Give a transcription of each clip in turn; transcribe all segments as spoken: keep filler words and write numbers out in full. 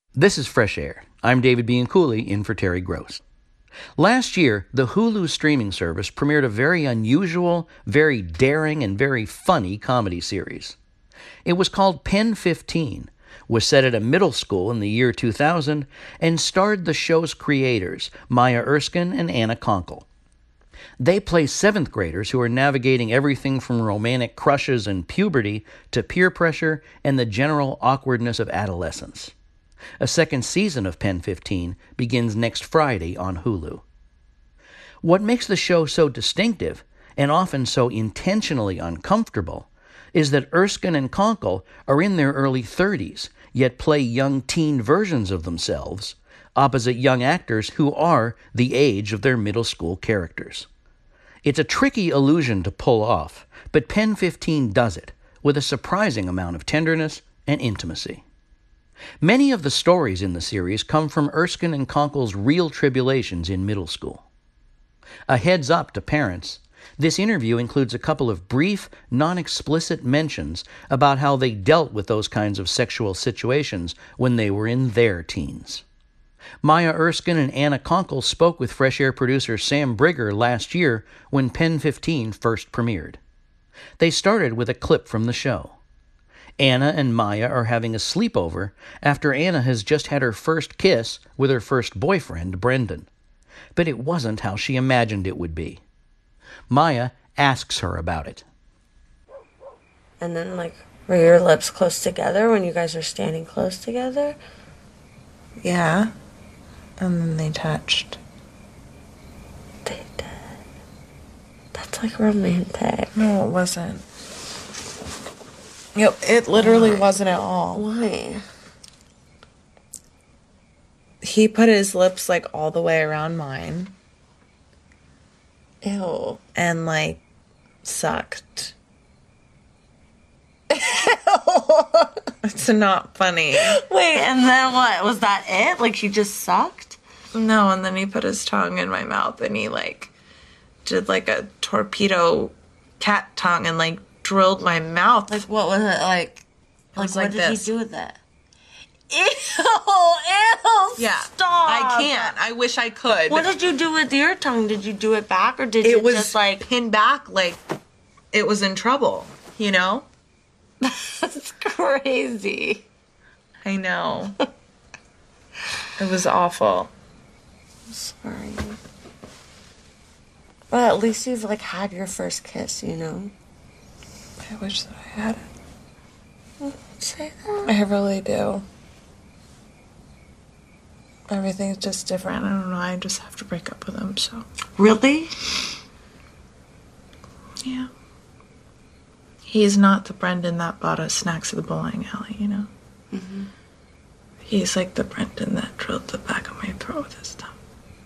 This is Fresh Air. I'm David Bianculli, in for Terry Gross. Last year, the Hulu streaming service premiered a very unusual, very daring, and very funny comedy series. It was called Pen fifteen, was set at a middle school in the year two thousand, and starred the show's creators, Maya Erskine and Anna Konkle. They play seventh graders who are navigating everything from romantic crushes and puberty to peer pressure and the general awkwardness of adolescence. A second season of Pen fifteen begins next Friday on Hulu. What makes the show so distinctive, and often so intentionally uncomfortable, is that Erskine and Konkle are in their early thirties, yet play young teen versions of themselves, opposite young actors who are the age of their middle school characters. It's a tricky illusion to pull off, but Pen fifteen does it, with a surprising amount of tenderness and intimacy. Many of the stories in the series come from Erskine and Konkle's real tribulations in middle school. A heads up to parents, this interview includes a couple of brief, non-explicit mentions about how they dealt with those kinds of sexual situations when they were in their teens. Maya Erskine and Anna Konkle spoke with Fresh Air producer Sam Brigger last year when Pen fifteen first premiered. They started with a clip from the show. Anna and Maya are having a sleepover after Anna has just had her first kiss with her first boyfriend, Brendan. But it wasn't how she imagined it would be. Maya asks her about it. And then, like, were your lips close together when you guys are standing close together? Yeah. And then they touched. They did. That's, like, romantic. No, it wasn't. It, it literally Why? wasn't at all. Why? He put his lips, like, all the way around mine. Ew. And, like, sucked. It's not funny. Wait, and then what? Was that it? Like, he just sucked? No, and then he put his tongue in my mouth and he, like, did, like, a torpedo cat tongue and, like, drilled my mouth. Like, what was it like? It was like, like what did this. he do with it? Ew! Ew! Yeah. Stop! I can't. I wish I could. What did you do with your tongue? Did you do it back, or did it you was just, like... pinned back like it was in trouble, you know? That's crazy. I know. It was awful. I'm sorry. Well, at least you've, like, had your first kiss, you know? I wish that I had it. Well, say that. I really do. Everything's just different. I don't know. I just have to break up with him, so. Really? Yeah. He's not the Brendan that bought us snacks at the bowling alley, you know? Mm-hmm. He's like the Brendan that drilled the back of my throat with his thumb.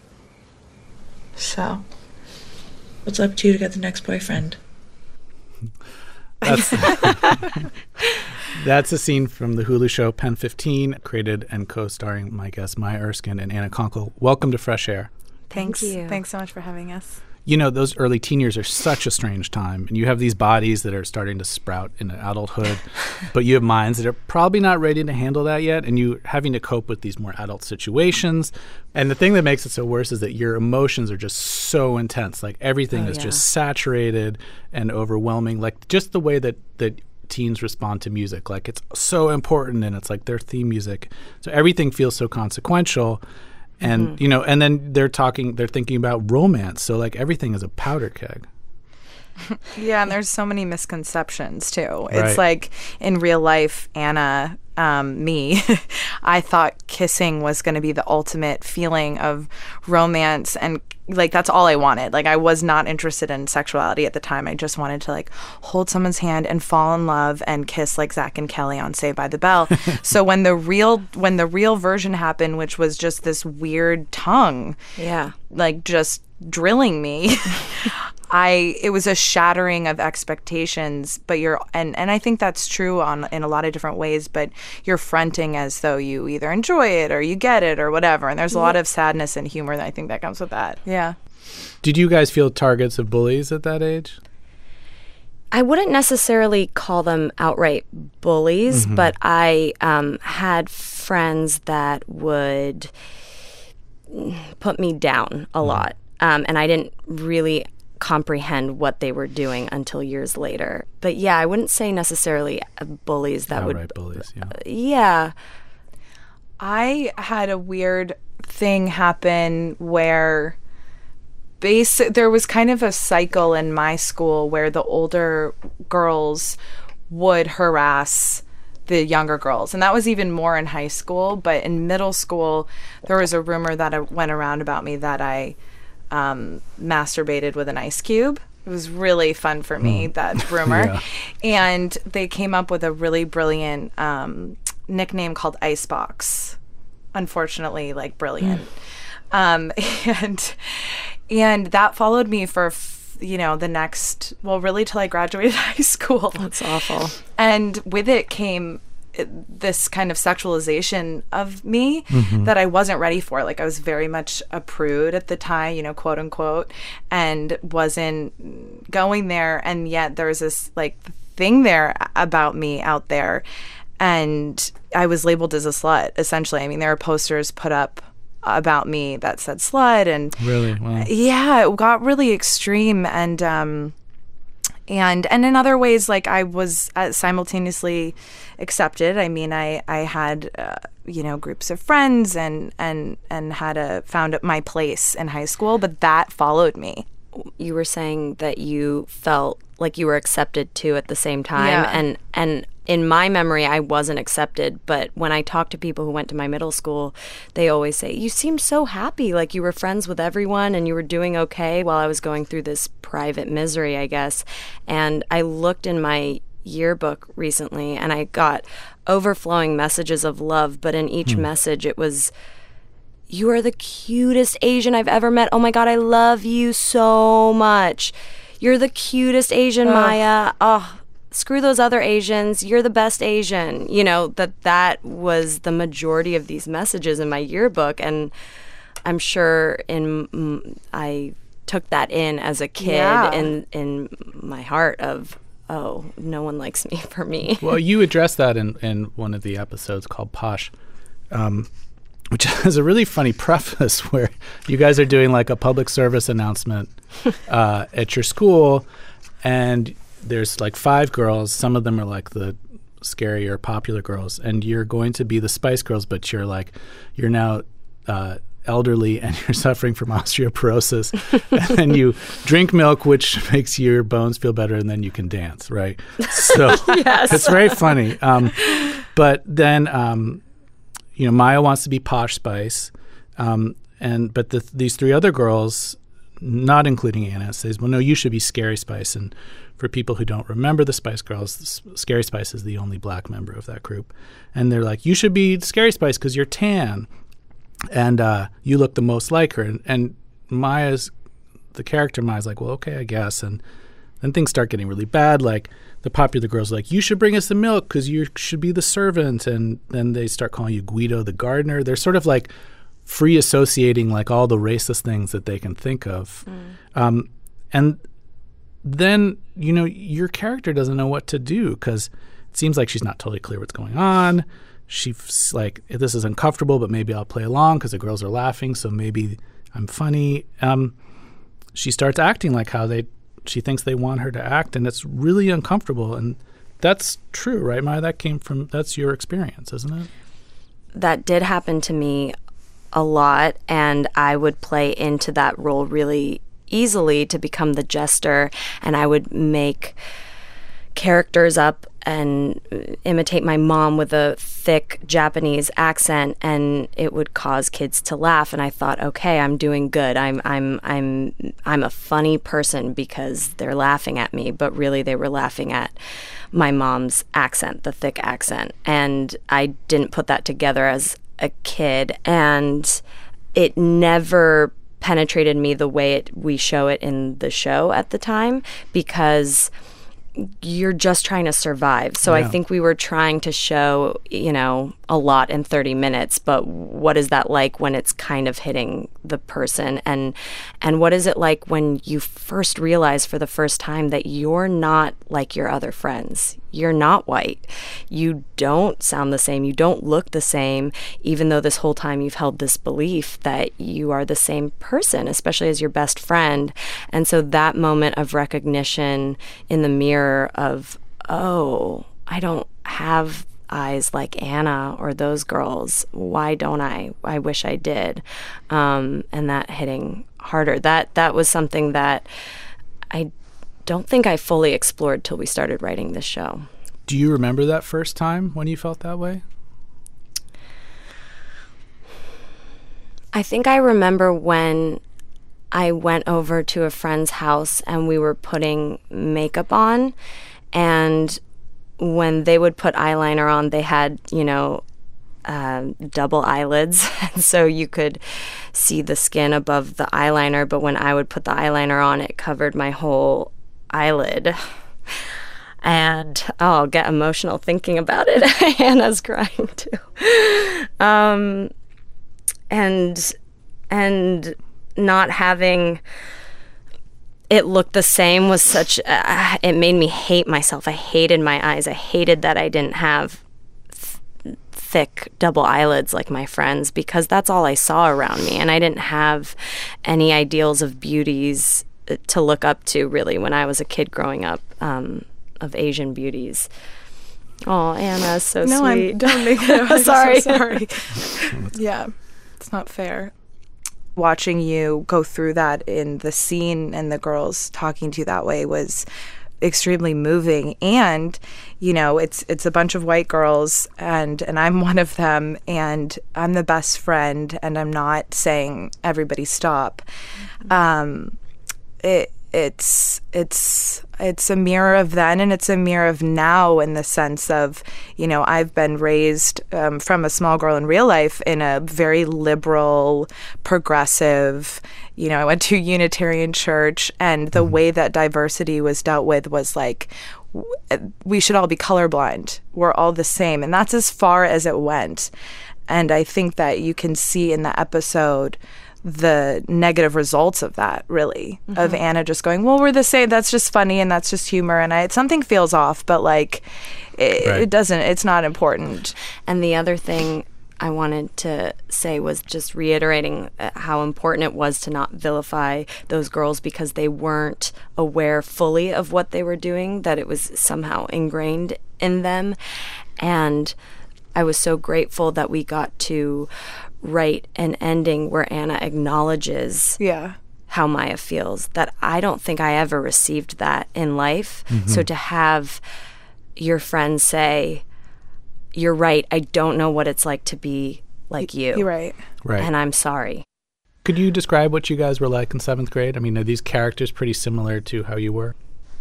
So, it's up to you to get the next boyfriend. That's, that's a scene from the Hulu show Pen fifteen, created and co-starring my guests Maya Erskine and Anna Konkle. Welcome to Fresh Air. Thanks. Thank you. Thanks so much for having us. You know, those early teen years are such a strange time, and you have these bodies that are starting to sprout into adulthood, but you have minds that are probably not ready to handle that yet, and you're having to cope with these more adult situations. And the thing that makes it so worse is that your emotions are just so intense. Like, everything Oh, is yeah. just saturated and overwhelming. Like, just the way that, that teens respond to music. Like, it's so important, and it's like their theme music. So everything feels so consequential. And, mm-hmm. you know, and then they're talking, they're thinking about romance. So, like, everything is a powder keg. Yeah, and there's so many misconceptions, too. Right. It's like, in real life, Anna, um, me, I thought kissing was going to be the ultimate feeling of romance. And, like, that's all I wanted. Like, I was not interested in sexuality at the time. I just wanted to, like, hold someone's hand and fall in love and kiss like Zach and Kelly on Saved by the Bell. So when the real when the real version happened, which was just this weird tongue, Yeah. like, just drilling me, I it was a shattering of expectations. But you're and, and I think that's true on in a lot of different ways, but you're fronting as though you either enjoy it or you get it or whatever. And there's a lot of sadness and humor that I think that comes with that. Yeah. Did you guys feel targets of bullies at that age? I wouldn't necessarily call them outright bullies, Mm-hmm. but I um, had friends that would put me down a lot. Um, and I didn't really comprehend what they were doing until years later. But yeah, I wouldn't say necessarily uh, bullies that Outright would... bullies, yeah. Yeah. I had a weird thing happen where base there was kind of a cycle in my school where the older girls would harass the younger girls, and that was even more in high school. But in middle school, there was a rumor that uh, went around about me that I um, masturbated with an ice cube. It was really fun for me, that rumor. Yeah. And they came up with a really brilliant um, nickname called Icebox. Unfortunately, like brilliant. um, and and that followed me for, f- you know, the next, well, really till I graduated high school. That's awful. And with it came uh, this kind of sexualization of me that I wasn't ready for. Like, I was very much a prude at the time, you know, quote unquote, and wasn't going there. And yet there was this like thing there about me out there. And I was labeled as a slut, essentially. I mean, there were posters put up about me that said slut, and Really? Wow. yeah, it got really extreme. And um, and and in other ways, like I was uh, simultaneously accepted. I mean, I I had uh, you know, groups of friends, and and and had a found my place in high school, but that followed me. You were saying that you felt like you were accepted too at the same time. Yeah. And and in my memory, I wasn't accepted. But when I talk to people who went to my middle school, they always say, you seemed so happy, like you were friends with everyone and you were doing okay, while I was going through this private misery, I guess. And I looked in my yearbook recently and I got overflowing messages of love. But in each message, it was, you are the cutest Asian I've ever met. Oh my God, I love you so much. You're the cutest Asian, Maya. Oh, screw those other Asians. You're the best Asian. You know, that that was the majority of these messages in my yearbook. And I'm sure in mm, I took that in as a kid Yeah. in, in my heart of, oh, no one likes me for me. Well, you addressed that in, in one of the episodes called Posh, um, which has a really funny preface where you guys are doing like a public service announcement uh, at your school, and there's like five girls. Some of them are like the scarier popular girls, and you're going to be the Spice Girls, but you're like, you're now uh, elderly and you're suffering from osteoporosis, and then you drink milk, which makes your bones feel better, and then you can dance, right? So it's very funny. Um, but then, um, you know, Maya wants to be Posh Spice, um, and but the, these three other girls, not including Anna, says, well, no, you should be Scary Spice. And for people who don't remember the Spice Girls, S- Scary Spice is the only black member of that group. And they're like, you should be Scary Spice because you're tan, and uh, you look the most like her. And, and Maya's, the character Maya's like, well, okay, I guess. And then things start getting really bad. Like the popular girls are like, you should bring us the milk because you should be the servant. And then they start calling you Guido the gardener. They're sort of like free associating like all the racist things that they can think of. Mm. Um, and then, you know, your character doesn't know what to do because it seems like she's not totally clear what's going on. She's like, this is uncomfortable, but maybe I'll play along because the girls are laughing, so maybe I'm funny. Um, she starts acting like how they, she thinks they want her to act, and it's really uncomfortable. And that's true, right, Maya? That came from, that's your experience, isn't it? That did happen to me a lot, and I would play into that role really easily to become the jester, and I would make characters up and imitate my mom with a thick Japanese accent, and it would cause kids to laugh. And I thought, okay, I'm doing good. I'm I'm I'm I'm a funny person because they're laughing at me, but really they were laughing at my mom's accent, the thick accent. And I didn't put that together as a kid, and it never penetrated me the way it, we show it in the show at the time, because you're just trying to survive. So Yeah. I think we were trying to show, you know, a lot in thirty minutes, but what is that like when it's kind of hitting the person? And and what is it like when you first realize for the first time that you're not like your other friends? You're not white. You don't sound the same. You don't look the same, even though this whole time you've held this belief that you are the same person, especially as your best friend. And so that moment of recognition in the mirror of, oh, I don't have eyes like Anna or those girls. Why don't I? I wish I did. Um, and that hitting harder. That that was something that I don't think I fully explored till we started writing this show. Do you remember that first time when you felt that way? I think I remember when I went over to a friend's house and we were putting makeup on, and when they would put eyeliner on, they had, you know, uh, double eyelids, and so you could see the skin above the eyeliner, but when I would put the eyeliner on, it covered my whole eyelid. And oh, I'll get emotional thinking about it. Hannah's crying too. Um, and and not having it look the same was such. Uh, it made me hate myself. I hated my eyes. I hated that I didn't have th- thick double eyelids like my friends, because that's all I saw around me, and I didn't have any ideals of beauties to look up to really when I was a kid growing up. Um, of Asian beauties. Oh, Anna, so no, sweet. I'm, don't make it. I'm sorry. So sorry. Yeah, it's not fair. Watching you go through that in the scene and the girls talking to you that way was extremely moving. And, you know, it's it's a bunch of white girls, and, and I'm one of them, and I'm the best friend, and I'm not saying everybody stop. Mm-hmm. Um, it It's it's it's a mirror of then, and it's a mirror of now, in the sense of, you know, I've been raised um, from a small girl in real life in a very liberal, progressive, you know, I went to a Unitarian church, and the way that diversity was dealt with was like, w- we should all be colorblind. We're all the same. And that's as far as it went. And I think that you can see in the episode the negative results of that, really, mm-hmm. of Anna just going, well, we're the same, that's just funny, and that's just humor, and I, something feels off, but like it, right. it doesn't, it's not important. And the other thing I wanted to say was just reiterating how important it was to not vilify those girls because they weren't aware fully of what they were doing, that it was somehow ingrained in them. And I was so grateful that we got to write an ending where Anna acknowledges yeah. how Maya feels. That I don't think I ever received that in life. Mm-hmm. So to have your friend say, you're right, I don't know what it's like to be like you. You're right. Right. And I'm sorry. Could you describe what you guys were like in seventh grade? I mean, are these characters pretty similar to how you were?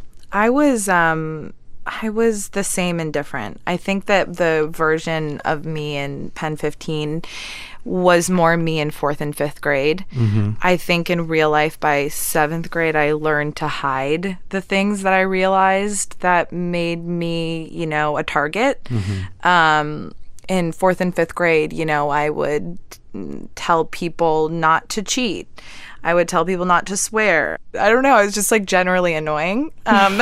I was... um I was the same and different. I think that the version of me in Pen fifteen was more me in fourth and fifth grade. Mm-hmm. I think in real life by seventh grade, I learned to hide the things that I realized that made me, you know, a target. Mm-hmm. Um, in fourth and fifth grade, you know, I would tell people not to cheat. I would tell people not to swear. I don't know. I was just like generally annoying. Um,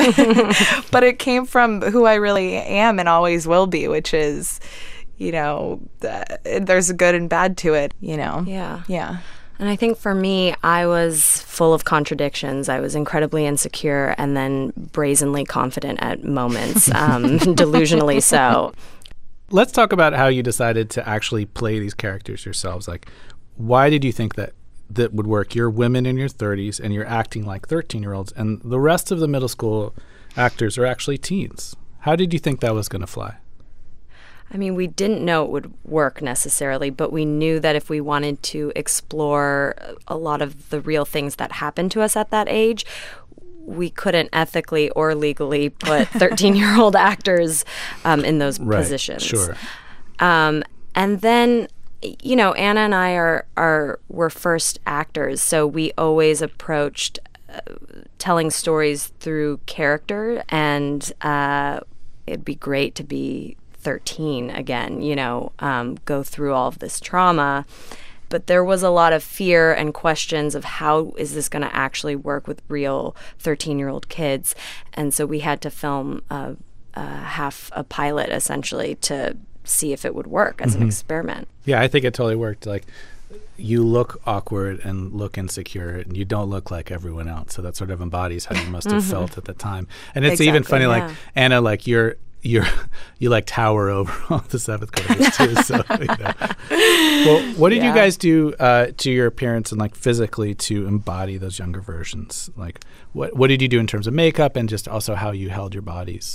but it came from who I really am and always will be, which is, you know, uh, there's a good and bad to it, you know? Yeah. Yeah. And I think for me, I was full of contradictions. I was incredibly insecure and then brazenly confident at moments, um, delusionally so. Let's talk about how you decided to actually play these characters yourselves. Like, why did you think that that would work? You're women in your thirties and you're acting like thirteen-year-olds, and the rest of the middle school actors are actually teens. How did you think that was going to fly? I mean, we didn't know it would work necessarily, but we knew that if we wanted to explore a lot of the real things that happened to us at that age, we couldn't ethically or legally put thirteen-year-old actors um, in those right, positions. Sure. Um, and then, you know, Anna and I are are were first actors, so we always approached telling stories through character, and uh, it'd be great to be thirteen again, you know, um, go through all of this trauma. But there was a lot of fear and questions of how is this going to actually work with real thirteen-year-old kids. And so we had to film a, a half a pilot, essentially, to see if it would work as mm-hmm. an experiment. Yeah, I think it totally worked. Like, you look awkward and look insecure, and you don't look like everyone else. So that sort of embodies how you must have mm-hmm. felt at the time. And it's exactly, even funny, yeah. like, Anna, like, you're You're you like tower over all the seventh graders too. So, you know. Well, what did yeah. you guys do uh, to your appearance and like physically to embody those younger versions? Like, what what did you do in terms of makeup and just also how you held your bodies?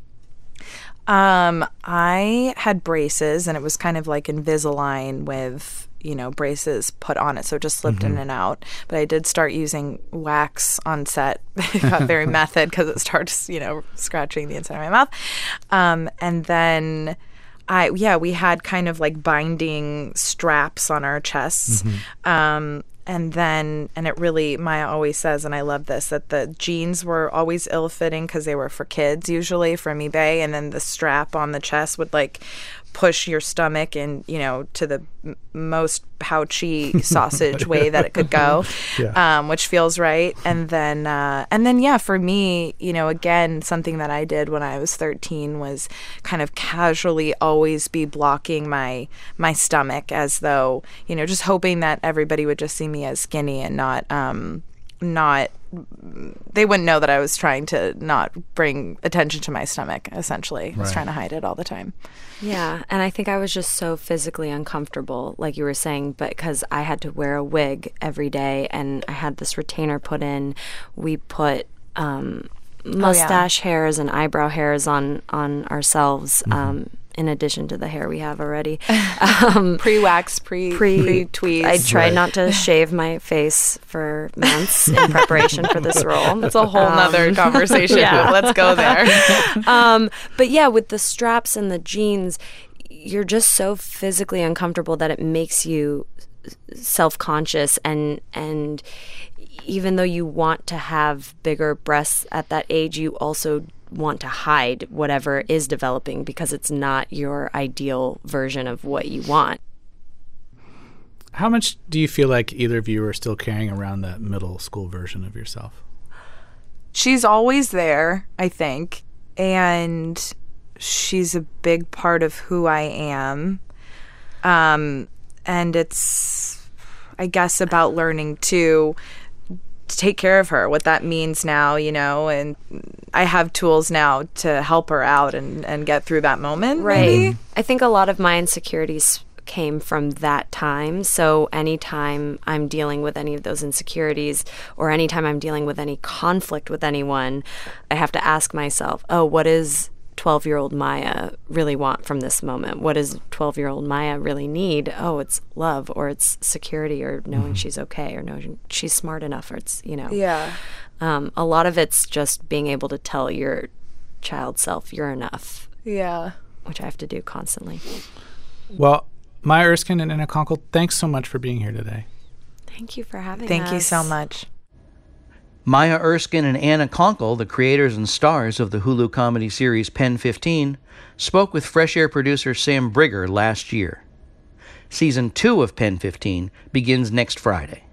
Um, I had braces, and it was kind of like Invisalign with, you know, braces put on it, so it just slipped mm-hmm. in and out. But I did start using wax on set. It got very method because it starts, you know, scratching the inside of my mouth. Um, and then I, yeah, we had kind of like binding straps on our chests. Mm-hmm. Um, and then, and it really, Maya always says, and I love this, that the jeans were always ill-fitting because they were for kids, usually from eBay. And then the strap on the chest would like push your stomach in, you know, to the m- most pouchy sausage way that it could go, yeah. um, which feels right. And then, uh, and then, yeah, for me, you know, again, something that I did when I was thirteen was kind of casually always be blocking my my stomach, as though, you know, just hoping that everybody would just see me as skinny and not, um, not. They wouldn't know that I was trying to not bring attention to my stomach, essentially. I was right. trying to hide it all the time. Yeah, and I think I was just so physically uncomfortable, like you were saying, but because I had to wear a wig every day and I had this retainer put in, we put um, mustache oh, yeah. hairs and eyebrow hairs on, on ourselves, mm-hmm. um, in addition to the hair we have already. Um, pre-wax, pre, pre tweeze. I tried right. not to shave my face for months in preparation for this role. That's a whole um, nother conversation. Yeah. Let's go there. um, but yeah, with the straps and the jeans, you're just so physically uncomfortable that it makes you self-conscious, and and even though you want to have bigger breasts at that age, you also want to hide whatever is developing because it's not your ideal version of what you want. How much do you feel like either of you are still carrying around that middle school version of yourself? She's always there, I think, and she's a big part of who I am. Um, and it's, I guess, about learning to to take care of her, what that means now, you know, and I have tools now to help her out and, and get through that moment. Right. Maybe. I think a lot of my insecurities came from that time. So anytime I'm dealing with any of those insecurities, or anytime I'm dealing with any conflict with anyone, I have to ask myself, oh, what is twelve-year-old Maya really want from this moment? What does twelve-year-old Maya really need? Oh, it's love, or it's security, or knowing mm-hmm. she's okay, or knowing she's smart enough, or it's, you know. Yeah. Um, a lot of it's just being able to tell your child self you're enough. Yeah. Which I have to do constantly. Well, Maya Erskine and Anna Konkle, thanks so much for being here today. Thank you for having Thank us. Thank you so much. Maya Erskine and Anna Konkle, the creators and stars of the Hulu comedy series Pen fifteen, spoke with Fresh Air producer Sam Brigger last year. Season two of Pen fifteen begins next Friday.